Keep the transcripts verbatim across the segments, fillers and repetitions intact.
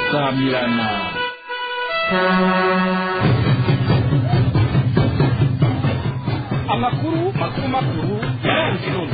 samirana. Amakuru makuru makuru yaranze none.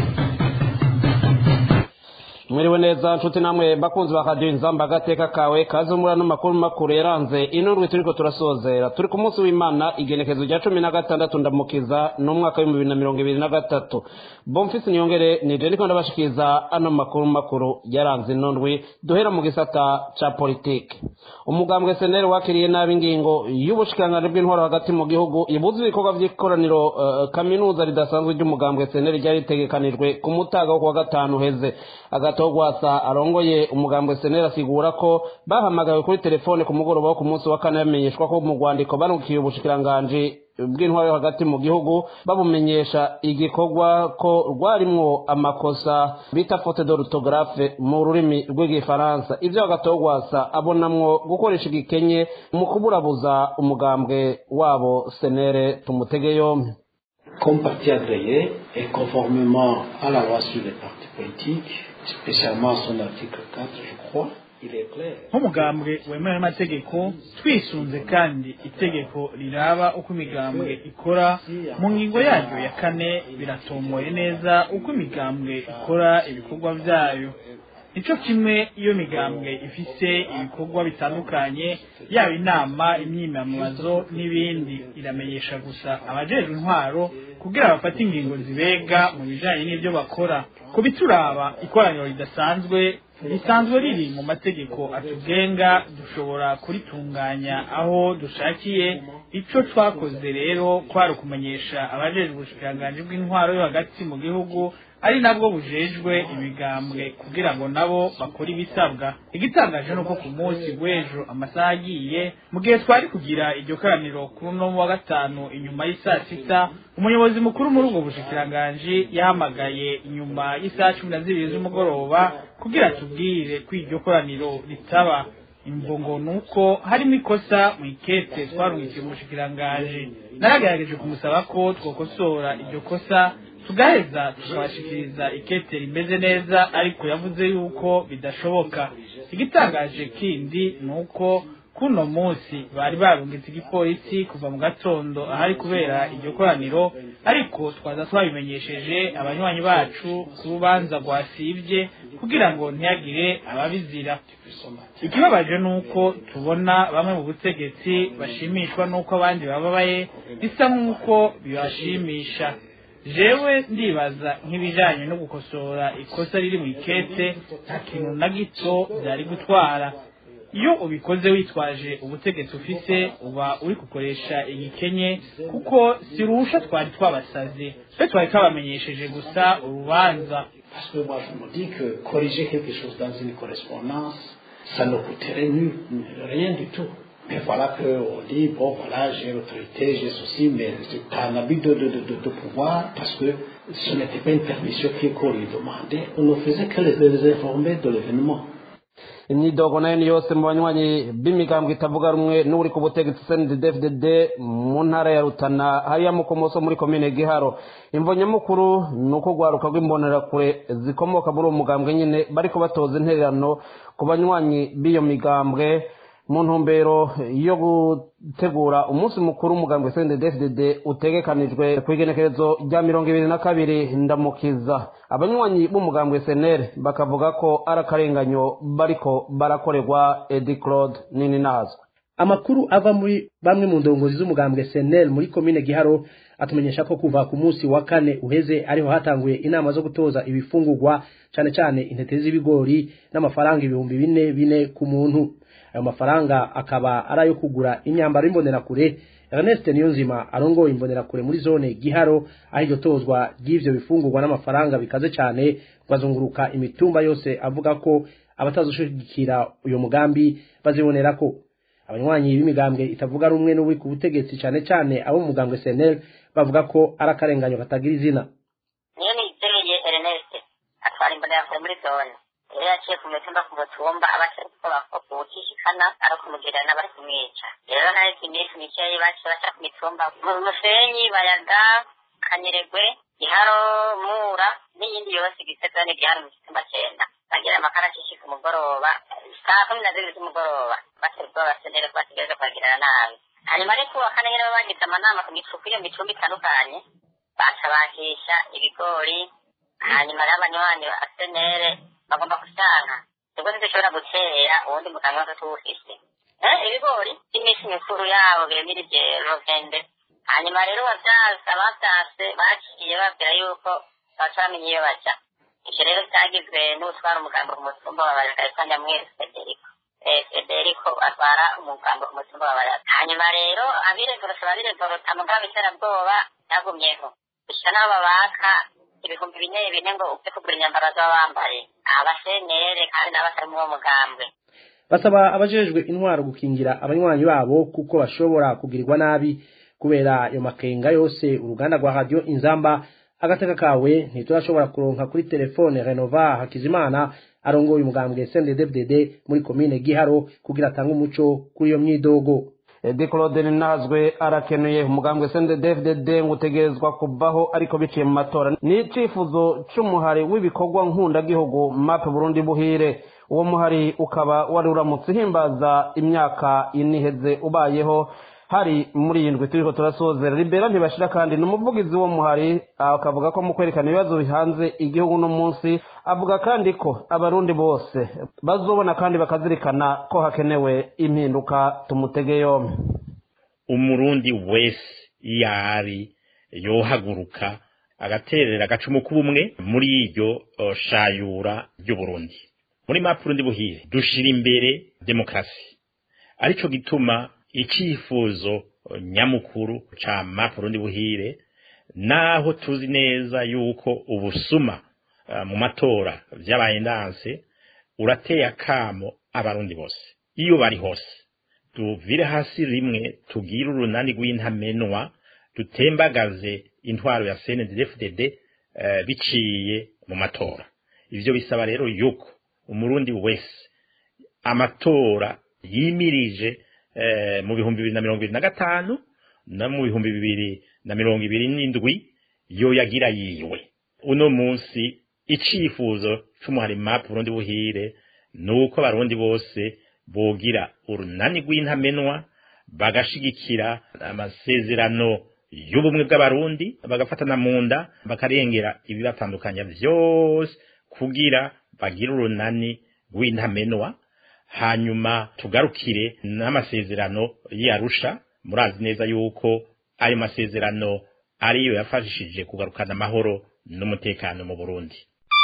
Mwiriwe neza nshuti namwe bakunzi ba Radio Inzamba gateka kawe kazo murano makuru makuru yaranze inondwe turiko turasozera turi ku munsi w'Imana igenekezo rya cumi na gatandatu ndamukiza no mwaka wa bibiri na mirongo ibiri na gatatu. Bonfisi Nyongere ni je ndiko ndabashikiza ano makuru makuru yaranze inondwe duhera mu gisata ca politique. Umugambwe Senere wakiriye nabi ingingo y'ubushikanganje bw'intwaro hagati mu gihugu ibuze ibikorwa vy'ikoraniro uh, kaminuza ridasanzwe ry'umugambwe Senere ryari tegekanijwe ku mutaga wo kuwa gatanu heze. Agatogwasa arongoye umugambwe Senere asigura ko bahamagawe kuri telefone ku mugoroba wo ku munsi wa kane yamenyeshwa ko mu Rwandiko banukiye ubushikiranganje bw'intwaro hagati mu gihugu babumenyesha igikorwa ko rwarimwo amakosa bita faute d'orthographe mu rurimi rw'igifaransa. Ivyo Agatogwasa abonamwo gukoresha igikenye mu kuburabuza umugambwe wabo Senere tumutege yompi. Comme parti agréé et conformément à la loi sur les partis politiques, spécialement son article quatre, je crois, il est clair. Nk'umugambwe wemewe n'amategeko twisunze kandi itegeko riraba uko imigambwe ikora mu ngingo yaryo ya kane biratomoye neza uko imigambwe ikora ibikorwa vyayo. Nico kimwe iyo migambwe ifise ibikorwa bitandukanye yaba inama imyimamuzo n'ibindi iramenyesha gusa abajejwe intwaro kugira bafate ingingo zibega mu bijanye n'ivyo bakora. Kubituraba ikoraniro ridasanzwe risanzwe riri mu mategeko atugenga dushobora kuritunganya aho dushakiye. Ico twakoze rero kwari kumenyesha abajejwe ubushikiranganje bw'intwaro yo hagati mu gihugu ari nabwo bujejwe imigambwe kugira ngo nabo bakora ibisabwa. Igitangaje nuko ku munsi w'ejo amasaha agiye mu gihe twari kugira iryo koraniro kuri no wa gatanu inyuma y'isaa sita umuyobozi mukuru muri ubwo bushikiranganje yahamagaye inyuma y'isaa cumi na zibiri z'umugoroba kugira tubwire ko iryo koraniro ritaba. Imvungo nuko harimo ikosa mu ikete twarungikiye mu bushikiranganje. Naragerageje kumusaba ko twokosora iryo kosa tugaheza tukabashikiriza ikete rimeze neza, ariko yavuze yuko bidashoboka. Igitangaje kindi nuko kuno munsi bari barungitse igipolisi kuva mu gatondo ahari kubera iryo koraniro, ariko twaza twabimenyesheje abanywanyi bacu ku rubanza rwasivye kugira ngo ntiyagire ababizira. Ikibabaje nuko tubona bamwe mu butegetsi bashimishwa nuko abandi bababaye bisa nk'uko bibashimisha. Jewe ndibaza nk'ibijanye no gukosora ikosa riri mu ikete nta kintu na gito byari gutwara. Iyo ubikoze witwaje ubutegetsi ufise uba uri gukoresha igikenye kuko sirusha twari twabasaze twe twari twabamenyesheje gusa urubanza. Parce que moi je me dis que corriger quelque chose dans une correspondance ça ne coûterait rien du tout. Mais voilà qu'on dit, bon voilà, j'ai l'autorité, j'ai ceci, mais c'est un abus de, de, de, de pouvoir, parce que ce n'était pas une permission qu'on lui demandait, on ne faisait que les, les informer de l'événement. Imyidogo nayo ni yose mu banywanyi b'imigambwe itavuga rumwe n'uri ku butegetsi C N D D F D D mu ntara ya Rutana hariya mu Komoso muri komine Giharo. Imvo nyamukuru nuko gwaruka rw'imbonera kure zikomoka muri umugambwe nyine bariko batoza intererano ku banywanyi b'iyo migambwe mu ntumbero yo gutegura umunsi mukuru umugambwe C N D D F D D utegekanijwe kwigenekerezo rya mirongo ibiri na kabiri ndamukiza. Abanywanyi b'umugambwe Senere bakavuga ko arakarenganyo bariko barakorerwa Edi Claude nini nazo. Amakuru ava muri bamwe mu ndongozi z'umugambwe Senere muri komine Giharo atumenyesha ko kuva ku munsi wa kane uheze ariho hatanguye inama zo gutoza ibifungurwa cyane cyane intete z'ibigori n'amafaranga ibihumbi bine bine ku muntu. Ayo mafaranga akaba arayo kugura imyambaro imbonera kure. Ernest Niyonzima arongoye imbonera kure muri zone Giharo aho iryo tozwa ry'ivyo bifungurwa n'amafaranga bikaze cyane bazunguruka imitumba yose avuga ko abatazoshigikira uyo mugambi bazibonera ko. Abanywanyi b'imigambwe itavuga rumwe n'uwi ku butegetsi cyane cyane abo mu mugambwe Senere bavuga ko arakarenganyo katagira izina. Niyo ni itereye Ernest atwara imbonera kure muri zone. Rero yaciye ku mitumba ku mutumba abashaka ko kuwutishikana ari kumugirana bari kumwica. Rero nayo iminsi mikeyi baciye baca ku mitumba mu Musenyi, Bayaga, Kanyeregwe, Giharo, Mura n'iyindi yose igisezane Giharo mu Gitumba Cenda. bagira amakarashishi ku mugoroba saa kumi na zibiri z'umugoroba baterwa abasenere ko bategereza kwagirana nabi hanyuma ariko wa kane rero bagize amanama ku mifuko iyo micumbi itandukanye basabakisha ibigori hanyuma rero abanywanyi ba senere bagomba gusanka ubwo ntitushobora gutera ubundi muganga wose tuwufise ibigori iminsi mikuru yabo bemirije rovende hanyuma rero bavyaza bavyase baciye babwira yuko bacamenye iyo baja ivyo rero vyagizwe n'utwara umugambo ku mutumba wa Baraka kandi amwese Federico Federico atwara umugambo ku mutumba wa Baraka hanyuma rero abirevorota abirevorota mugabo iterabwoba yagumyeho gushika n'abo babaka ibihumbi bine bine ngo upfe kugura inyambaro z'abambare abasenere kandi n'abasari muri uwo mugambwe basaba abajejwe intwaro gukingira abanywanyi babo kuko bashobora kugirirwa nabi kubera ayo makenga yose uruganda rwa radio Inzamba agateka kawe ntiturashobora kuronka kuri telefone Renova Hakizimana arongoye umugambwe S N D D F D D muri commune Giharo kugira atange umuco kuri iyo myidogo. Edi Claude Nazwe arakenuye umugambwe S N D D F D D ngutegerezwa kubaho ariko biciye mu matora ni icifuzo c'umuhari w'ibikorwa nkunda gihugu map Burundi buhire uwo muhari ukaba wari uramutse himbaza imyaka iniheze ubayeho hari muri indwi turiko turasozera Libera ntibashira kandi numuvugizi wo muhari akavuga ko mu kwerekana ibibazo bihanze igihugu no munsi avuga kandi ko abarundi bose bazobona kandi bakazirikana ko hakenewe impinduka tumutege yomwe umurundi wese yari yohaguruka agaterera agacumu kubumwe muri iryo uh, shayura ryo Burundi muri map Burundi buhire dushira imbere demokrasi arico gituma icifuzo nyamukuru ca map Burundi buhire naho tuzi neza yuko ubusuma uh, mu matora vyabaye ndanse urateye akamo abarundi bose iyo bari hose tuvire hasi rimwe tugira urunani rw'intamenwa dutembagaze intwaro ya S N D D F D D uh, biciye mu matora ivyo bisaba rero yuko umurundi wese amatora yimirije eh, mu bihumbi bibiri na mirongo ibiri na gatanu na mu bihumbi bibiri na mirongo ibiri n'indwi yo yagira yiwe uno munsi icifuzo c'umuhari map Burundi buhire nuko abarundi bose bogira urunani rw'intamenwa bagashigikira amasezerano y'ubumwe bw'abarundi bagafatana munda bakarengera ibibatandukanya vyose kugira bagira urunani rw'intamenwa hanyuma tugarukire n'amasezerano y'Arusha murazi neza yuko ayo masezerano ariyo yafashishije kugarukana amahoro n'umutekano mu Burundi.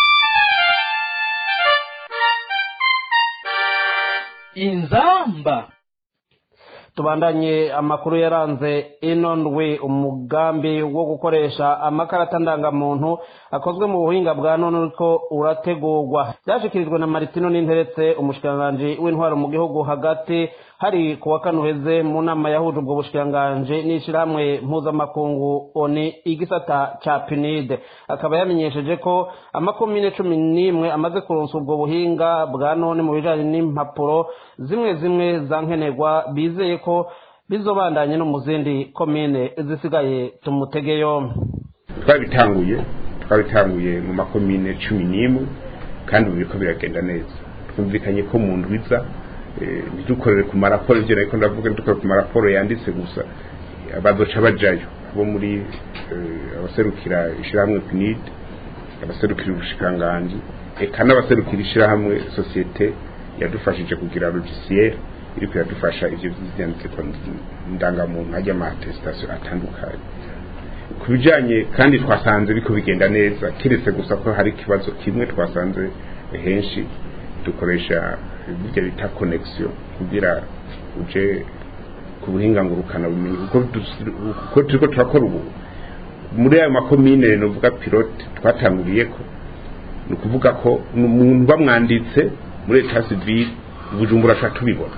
Inzamba tubandanye amakuru yaranze ino ndwi umugambi wo gukoresha amakarata ndangamuntu akozwe mu buhinga bwa none uriko urategurwa byashikirijwe na Martino Ninteretse umushikanganje w'intwaro mu gihugu hagati hari kuwa kanuheze mu nama yahuje ubwo bushikanganje n'ishirahamwe mpuzamakungu oni igisata ca P N I D akaba yamenyesheje ko amakomine cumi n'imwe amaze kuronsa ubwo buhinga bwa none mu bijanye n'impapuro zimwe zimwe zankenerwa bizeye ko bizobandanye no muzindi komine zisigaye tumutege yomwe. Twabitanguye twabitanguye mu makomine cumi n'imwe kandi ubiko biragenda neza twumvikanye ko mu ndwiza ntidukorere ku maraporo ivyo ariko ndavuga ntidukorere ku maraporo yanditse gusa abazoca bajayo bo muri abaserukira ishirahamwe P N I D abaserukira ubushikanganje eka n'abaserukira ishirahamwe societe yadufashije kugira logiciel iriko yadufasha ivyo vyanditse ko ndangamuntu hajya ama attestation atandukanye kubijanye kandi twasanze biko bigenda neza kiretse gusa ko hari kibazo kimwe twasanze henshi dukoresha ibyo bita connection kugira uje kubuhinga ngurukana bumenyi uko turiko turakora ubu muri ayo makomine novuga pilote twatanguriye ko no kuvuga ko umuntu bamwanditse muri etat civil Bujumbura tubibona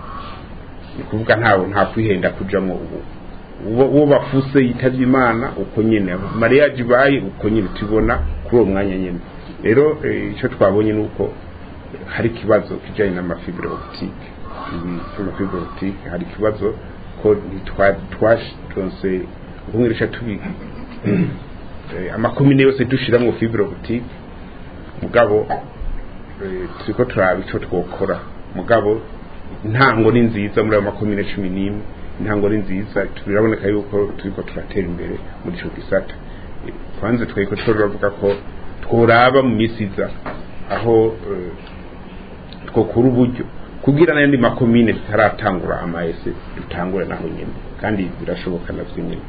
ni kuvuga ntawo nta kwihenda kujamo ubu uwo bafuse yitavye Imana uko nyene mariage bayi uko nyene tubona kuri uwo mwanya nyene rero ico twabonye nuko hari kibazo kijanye n'amafibre optique ibi fibre optique hari kibazo ko twashtonse umwirisha tubi amakomine yose dushiramwo fibre optique mugabo turiko turaba ico twokora mugabo intango ni nziza muri ayo makomine cumi n'imwe intango ni nziza biraboneka yuko turiko turatera imbere muri ico gisata kwanze tweko turavuga ko tworaba mu misiza aho twokura uburyo kugira n'andi makomine tutaratangura amaese dutangure naho nyene kandi birashoboka navyo nyene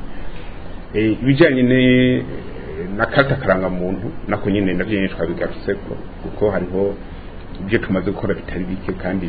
eh ibijanye ne nakata karanga muntu nako nyene navyo nyene twabigarutse ko kuko hariho ibyo tumaze gukora bitari bike kandi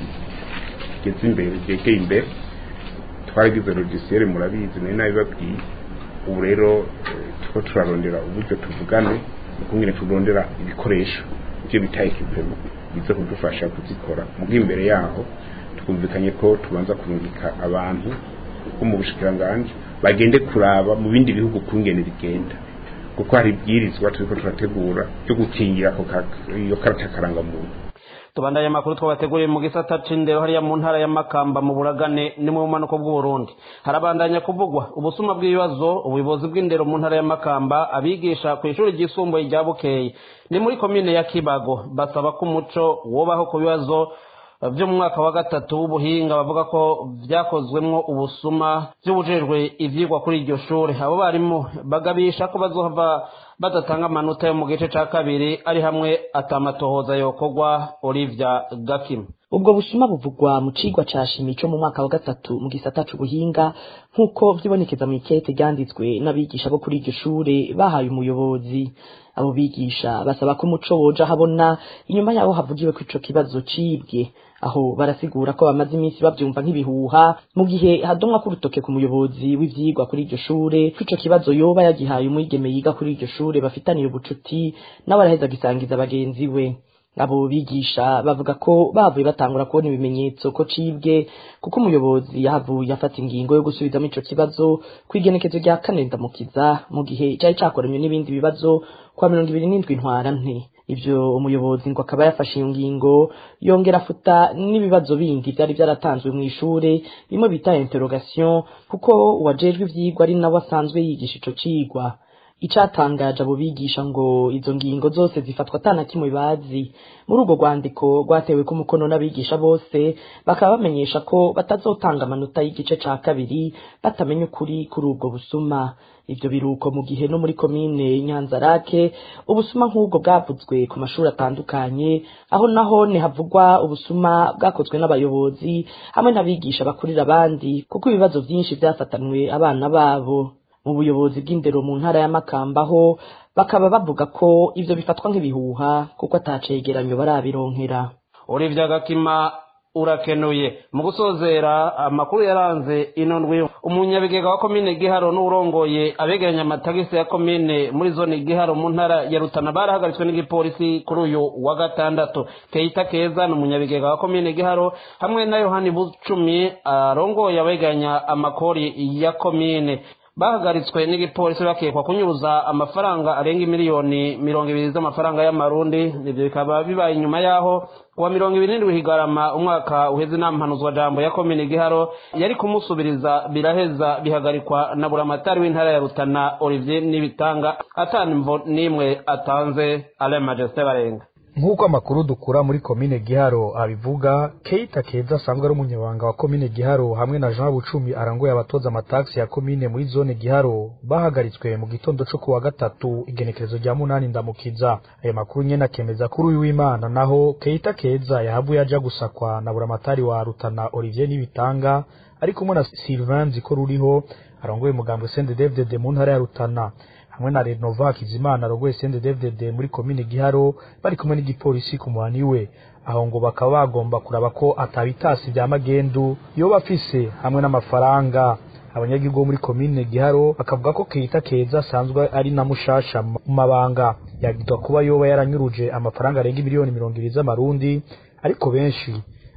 geze imbere geke imbere twaragize logiciel murabizi nayo nabibabwiye ubu rero tuko turarondera uburyo tuvugane ukungene turondera ibikoresho ibyo bitaye kipemo bize kudufasha kuzikora mu imbere yaho twumvikanye ko tubanza kurungika abantu bo mu bushikiranganje bagende kuraba mu bindi bihugu kungene bigenda kuko hari byirizwa turiko turategura cyo gukingira ko iyo karata karanga muntu tubandanye makuru twabateguriye mu gisata c'indero hariya mu ntara ya Makamba mu Buragane ni mu manuko bw'u Burundi harabandanya kuvugwa ubusuma bw'ibibazo ubuyobozi bw'indero mu ntara ya Makamba abigisha ku ishuri ryisumbuye rya Bukeye ni muri komine ya Kibago basaba ko umuco wobaho ku bibazo vyo mu mwaka wa gatatu w'ubuhinga bavuga ko vyakozwemwo ubusuma vy'ubujejwe ivyigwa kuri iryo shure abo barimo bagabisha ko bazohava badatanga amanota yo mu gice ca kabiri ari hamwe atamatohoza yokorwa Olivia Gakim. Ubwo busuma buvugwa mu cigwa ca shimi cyo mu mwaka wa gatatu mu gisata c'ubuhinga nkuko vyibonekeza mu ikete ryanditswe n'abigisha bo kuri iryo shure bahaye umuyobozi. Abo bigisha basaba ko umuco woja habona inyuma yaho havugiwe ko ico kibazo cibwe, aho barasigura ko bamaze iminsi bavyumva nk'ibihuha mu gihe hadomwa ku rutoke ku muyobozi w'ivyigwa kuri iryo shure ko ico kibazo yoba yagihaye umwigeme yiga kuri iryo shure bafitaniye ubucuti nawe araheza gisangiza bagenzi we. Abo bigisha bavuga ko bavuye batangura kubona ibimenyetso ko cibwe kuko umuyobozi yahavuye afata ingingo yo gusubizamo ico kibazo kwigenekezo rya kane ndamukiza mu gihe cyari cakoranye n'ibindi bibazo kwa mirongo ibiri n'indwi ntwarante. Ivyo umuyobozi ngo akaba yafashe iyo ngingo yongera afuta n'ibibazo bindi byari byaratanzwe mu ishure bimwe bita interrogation kuko uwajejwe ivyigwa ari nawe asanzwe yigisha ico cigwa. Icatangaje abo bigisha ngo izo ngingo zose zifatwa atana kimwe bazi. Muri urwo rwandiko rwatewe ku mukono n'abigisha bose bakaba bamenyesha ko batazotanga amanota y'igice ca kabiri batamenya ukuri kuri ubwo busuma. Ivyo biruko mu gihe no muri komine Nyanzarake ubusuma nk'ubwo bwavuzwe ku mashuri atandukanye aho naho ne havugwa ubusuma bwakozwe n'abayobozi hamwe n'abigisha bakurira abandi kuko ibibazo vyinshi vyafatanwe abana babo. Mu buyobozi bw'indero mu ntara ya Makamba ho bakaba bavuga ko ivyo bifatwa nk'ibihuha kuko atacegeranyo barabironkera. Olivia Gakima urakenuye mu gusozera amakuru yaranze inondwi umunyabigega wa komine Giharo n'urongoye abegeranya amatagisi ya komine muri zone Giharo mu ntara ya Rutana barahagaritswe n'igipolisi kuri uyu wa gatandatu. Keita Keza n'umunyabigega wa komine Giharo hamwe na Yohani Bucumi arongoye abegeranya amakori ya komine bahagaritswe n'igipolisi bakekwa kunyuruza amafaranga arenga miliyoni mirongo ibiri z'amafaranga y'amarundi. Ivyo bikaba bibaye inyuma yaho wa mirongo ibiri n'indwi Higarama umwaka uheze n'ampanuzwa jambo ya komine Giharo yari kumusubiriza biraheza bihagarikwa na buramatari w'intara ya Rutana Olivier Nibitanga atanimvo nimwe atanze Alain Majesté Barenga. Nkuko amakuru dukura muri komine Giharo abivuga, Keita Keza asanzwe ari umunyabanga wa komine Giharo hamwe na Jean Bucumi arangoye abatoza amataxi ya komine muri zone Giharo bahagaritswe mu gitondo cyo kuwa gatatu igenekerezo rya munani ndamukiza. Ayo makuru nyene akemeza kuri uyu w'Imana naho Keita Keza yahavuye aja gusakwa na buramatari wa Rutana Olivier Nibitanga ari kumwe na Sylvain Ziko ruriho arangoye umugambo C N D D F D D mu ntara ya Rutana hamwe na Renova Kizimana arongoye C N D D F D D muri komine Giharo bari kumwe n'igipolisi ku muhani we. Aho ngo bakaba bagomba kuraba ko atabitasi bya magendu yoba afise hamwe n'amafaranga. Abanyagihugu muri komine Giharo bakavuga ko Keita Keza asanzwe ari na mushasha mu mabanga yagitwa kuba yoba yaranyuruje amafaranga arenga miliyoni mirongo ibiri z'amarundi, ariko benshi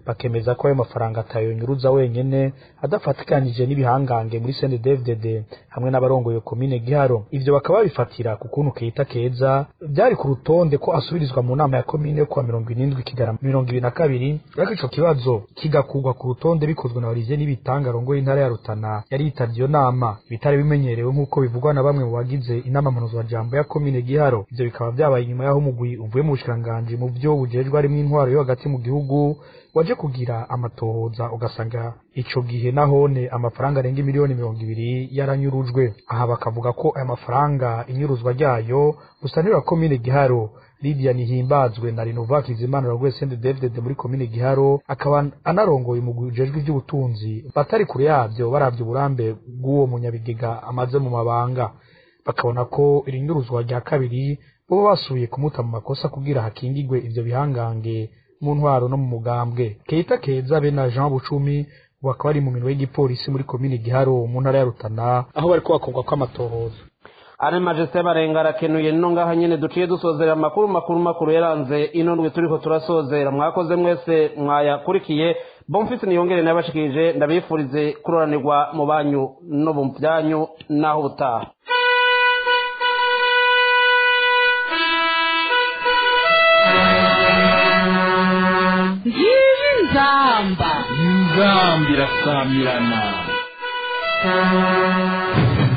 bakemeza ko ayo mafaranga atayonyuruza wenyene adafatikanije n'ibihangange muri C N D D F D D hamwe n'abarongoye komine Giharo. Ivyo bakaba bifatira ku kuntu Keita Keza byari ku rutonde ko asubirizwa mu nama ya komine yo kuwa mirongo irindwi Kigarama mirongo ibiri na kabiri, ariko ico kibazo kigakugwa ku rutonde bikozwe na Olivier Nibitanga arongoye intara ya Rutana yari yitavye iyo nama, bitari bimenyerewe nk'uko bivugwa na bamwe mu bagize inama mpanuzwa jambo ya komine Giharo. Ivyo bikaba byabaye inyuma yaho umugwi uvuye mu bushikanganje mu byo bujejwe ari mu intwaro yo hagati mu gihugu waje kugira amatohoza ugasanga ico gihe nahone amafaranga arenga miliyoni mirongo ibiri yaranyurujwe. Aha bakavuga ko aya mafaranga inyuruzwa ryayo gusanira komine Giharo Lydia Nihimbazwe na Renova Kizimana rogwe C N D D F D D muri komine Giharo akaba anarongoye umugwi ujejwe iby'ubutunzi batari kure yabyo baravye uburambe bw'uwo munyabigega amaze mu mabanga, bakabona ko irinyuruzwa rya kabiri bo basubiye kumuta mu makosa kugira hakingigwe ivyo bihangange mu ntwaro no mu mugambwe. Keita Keza be na Jean Bucumi bakaba ari mu minwe y'igipolisi muri komine Giharo mu ntara ya Rutana aho bariko bakorwa kw'amatohoza. Ari Majesté Barenga arakenuye no ngaha nyene duciye dusozera amakuru makuru makuru yaranze ino ndwe turiko turasozera. Mwakoze mwese mwayakurikiye, Bonfils niyongere nabashikije, ndabifurize kuroranirwa mu banyu no mu byanyu naho butaha. Nzamba Nzamba irasamirana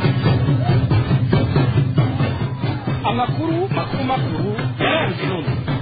amakuru makuru makuru yaranze none